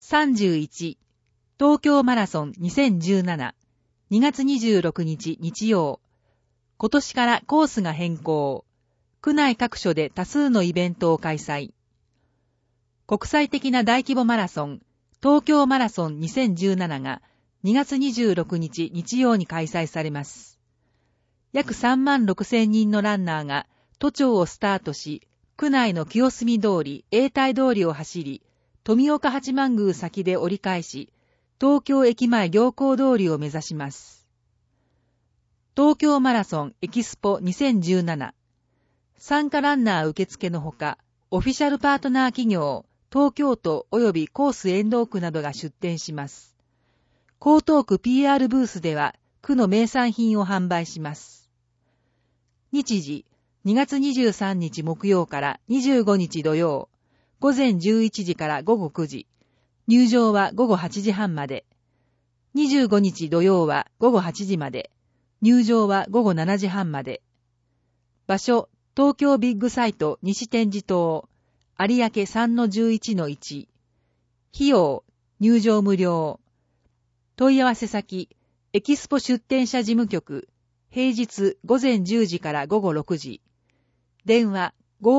31東京マラソン2017 2月26日日曜。今年からコースが変更。区内各所で多数のイベントを開催。国際的な大規模マラソン、東京マラソン2017が2月26日日曜に開催されます。約3万6千人のランナーが都庁をスタートし、区内の清澄通り、永代通りを走り、富岡八幡宮先で折り返し、東京駅前行幸通りを目指します。東京マラソンエキスポ2017。参加ランナー受付のほか、オフィシャルパートナー企業、東京都及びコース沿道区などが出展します。江東区 PR ブースでは、区の名産品を販売します。日時、2月23日木曜から25日土曜、午前11時から午後9時、入場は午後8時半まで。25日土曜は午後8時まで、入場は午後7時半まで。場所、東京ビッグサイト西展示棟、有明 3-11-1。費用、入場無料。問い合わせ先、エキスポ出展者事務局、平日午前10時から午後6時。電話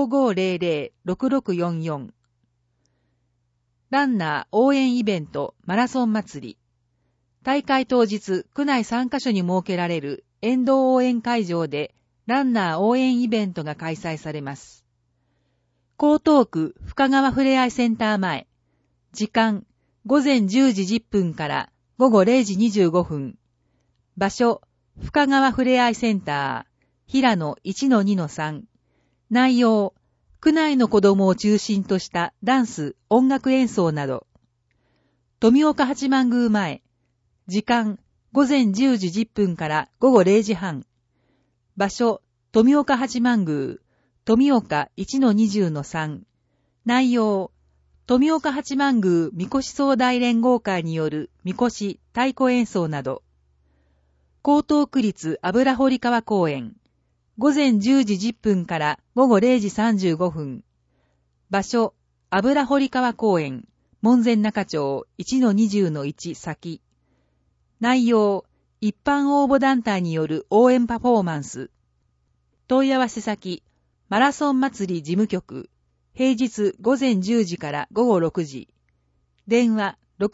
5500-6644。ランナー応援イベントマラソン祭り。大会当日、区内3カ所に設けられる沿道応援会場でランナー応援イベントが開催されます。江東区深川ふれあいセンター前。時間、午前10時10分から午後0時25分。場所、深川ふれあいセンター、平野 1-2-3。内容、区内の子供を中心としたダンス、音楽演奏など。富岡八幡宮前。時間、午前10時10分から午後0時半。場所、富岡八幡宮、富岡 1-20-3。内容、富岡八幡宮みこし総代連合会によるみこし太鼓演奏など。江東区立油堀川公園。午前10時10分から午後0時35分。場所、油堀川公園、門前仲町 1-20-1 先。内容、一般応募団体による応援パフォーマンス。問い合わせ先、マラソン祭り事務局、平日午前10時から午後6時。電話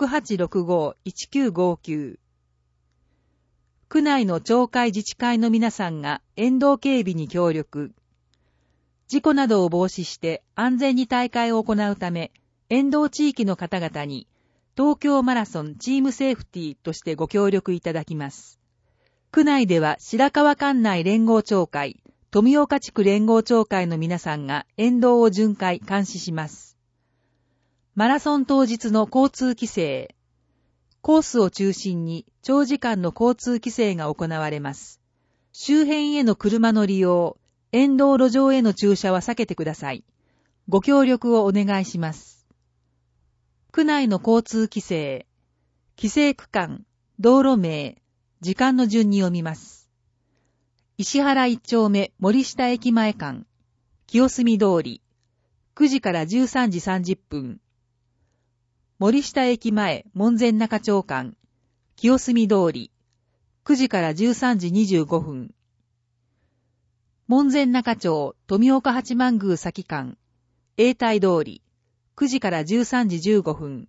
6865-1959。区内の町会自治会の皆さんが沿道警備に協力。事故などを防止して安全に大会を行うため、沿道地域の方々に東京マラソンチームセーフティーとしてご協力いただきます。区内では白川管内連合町会、富岡地区連合町会の皆さんが沿道を巡回監視します。マラソン当日の交通規制。コースを中心に長時間の交通規制が行われます。周辺への車の利用、沿道路上への駐車は避けてください。ご協力をお願いします。区内の交通規制。規制区間、道路名、時間の順に読みます。石原一丁目森下駅前間、清澄通り、9時から13時30分。森下駅前門前仲町間、清澄通り、9時から13時25分。門前仲町富岡八幡宮先間、永代通り、9時から13時15分。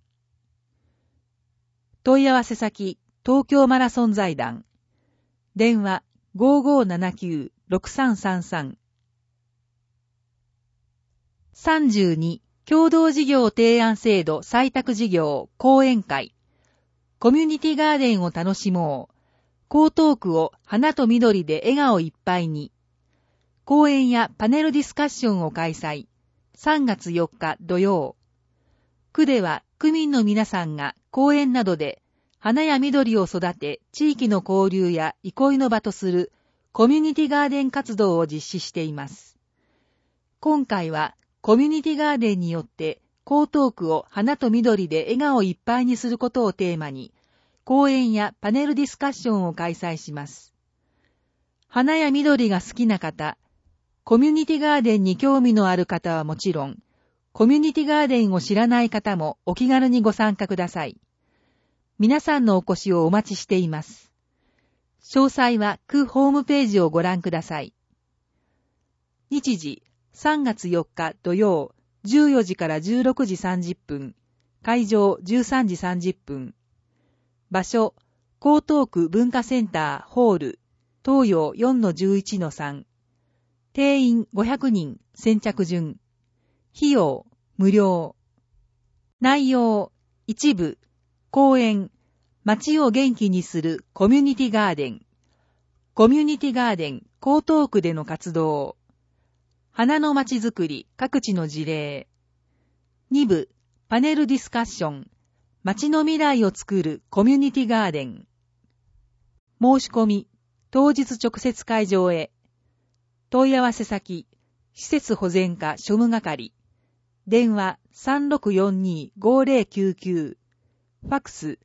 問い合わせ先、東京マラソン財団。電話 5579-6333。32、共同事業提案制度採択事業講演会。コミュニティガーデンを楽しもう。江東区を花と緑で笑顔いっぱいに。講演やパネルディスカッションを開催。3月4日土曜。区では区民の皆さんが公園などで花や緑を育て地域の交流や憩いの場とするコミュニティガーデン活動を実施しています。今回はコミュニティガーデンによって江東区を花と緑で笑顔いっぱいにすることをテーマに講演やパネルディスカッションを開催します。花や緑が好きな方、コミュニティガーデンに興味のある方はもちろん、 コミュニティガーデンを知らない方もお気軽にご参加ください。皆さんのお越しをお待ちしています。詳細は区ホームページをご覧ください。日時、3月4日土曜、14時から16時30分、会場13時30分。場所、江東区文化センターホール、東洋 4-11-3。定員500人、先着順。費用、無料。内容、一部、公園、街を元気にするコミュニティガーデン。コミュニティガーデン、江東区での活動。花の街づくり、各地の事例。2部、パネルディスカッション。街の未来を作るコミュニティガーデン。申し込み、当日直接会場へ。問い合わせ先、施設保全課庶務係。電話3642-5099。ファクス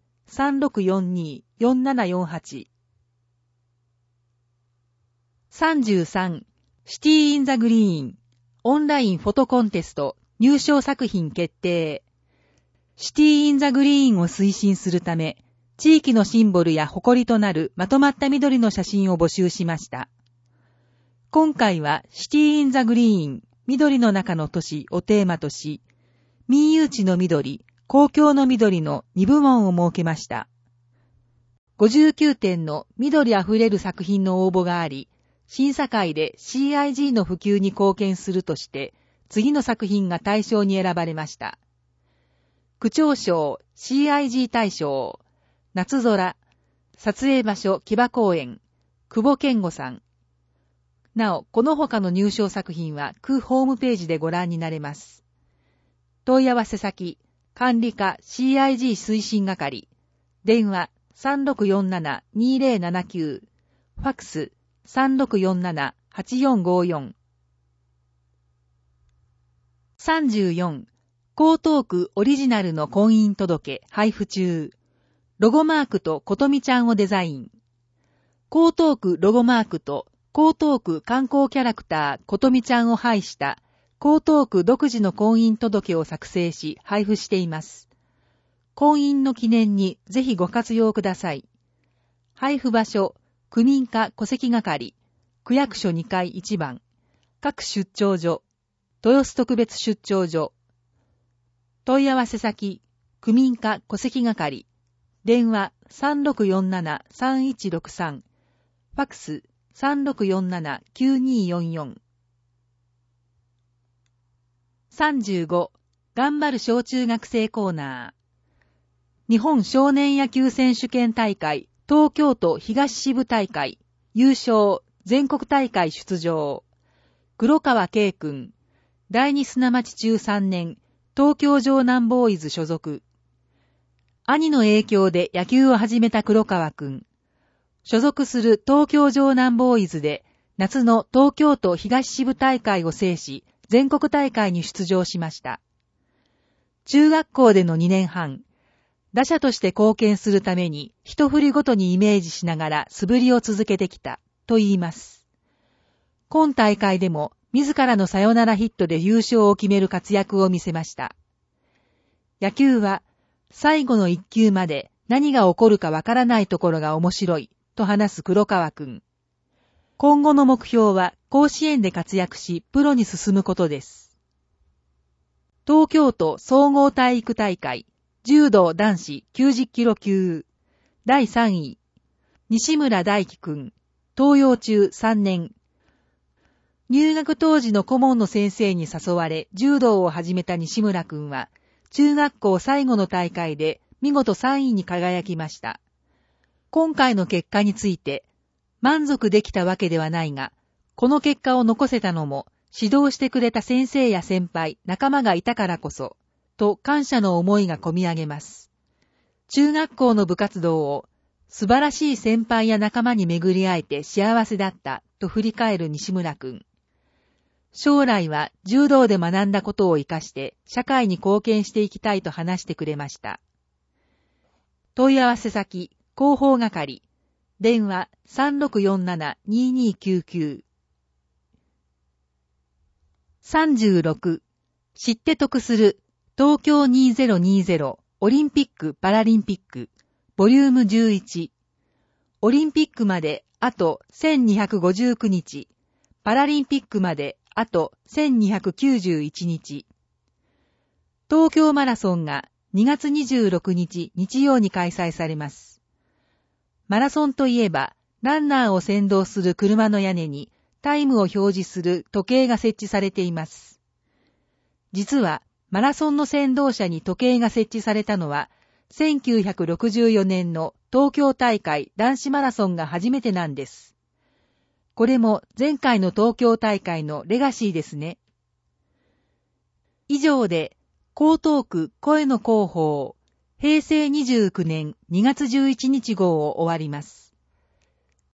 3642-4748。33、シティ・イン・ザ・グリーン。オンラインフォトコンテスト入賞作品決定。シティ・イン・ザ・グリーンを推進するため、地域のシンボルや誇りとなるまとまった緑の写真を募集しました。今回はシティ・イン・ザ・グリーン、緑の中の都市をテーマとし、民有地の緑、公共の緑の2部門を設けました。59点の緑あふれる作品の応募があり、審査会で CIG の普及に貢献するとして、次の作品が大賞に選ばれました。区長賞 CIG 大賞、夏空、撮影場所木場公園、久保健吾さん。なお、この他の入賞作品は区ホームページでご覧になれます。問い合わせ先、管理課 CIG 推進係。電話3647-2079。ファクス3647-8454。34、江東区オリジナルの婚姻届配布中。ロゴマークとことみちゃんをデザイン。江東区ロゴマークと江東区観光キャラクターことみちゃんを配した江東区独自の婚姻届を作成し配布しています。婚姻の記念にぜひご活用ください。配布場所、区民課戸籍係、区役所2階1番、各出張所、豊洲特別出張所。問い合わせ先、区民課戸籍係、電話3647-3163、ファクス3647-9244。35、頑張る小中学生コーナー。日本少年野球選手権大会、東京都東支部大会、優勝、全国大会出場。黒川圭君、第二砂町中3年、東京城南ボーイズ所属。兄の影響で野球を始めた黒川君。所属する東京城南ボーイズで夏の東京都東支部大会を制し、全国大会に出場しました。中学校での2年半、打者として貢献するために一振りごとにイメージしながら素振りを続けてきたと言います。今大会でも自らのサヨナラヒットで優勝を決める活躍を見せました。野球は最後の一球まで何が起こるかわからないところが面白いと話す黒川くん。今後の目標は甲子園で活躍しプロに進むことです。東京都総合体育大会柔道男子90キロ級第3位西村大輝くん東洋中3年。入学当時の顧問の先生に誘われ柔道を始めた西村くんは中学校最後の大会で見事3位に輝きました。今回の結果について満足できたわけではないが、この結果を残せたのも指導してくれた先生や先輩、仲間がいたからこそ、と感謝の思いがこみ上げます。中学校の部活動を素晴らしい先輩や仲間に巡り会えて幸せだったと振り返る西村くん。将来は柔道で学んだことを活かして社会に貢献していきたいと話してくれました。問い合わせ先、広報係、電話 3647-2299。36、 知って得する東京2020オリンピック・パラリンピックボリューム11。オリンピックまであと1259日、パラリンピックまであと1291日。東京マラソンが2月26日日曜に開催されます。マラソンといえば、ランナーを先導する車の屋根にタイムを表示する時計が設置されています。実は、マラソンの先導車に時計が設置されたのは、1964年の東京大会男子マラソンが初めてなんです。これも前回の東京大会のレガシーですね。以上で、江東区声の広報、平成29年2月11日号を終わります。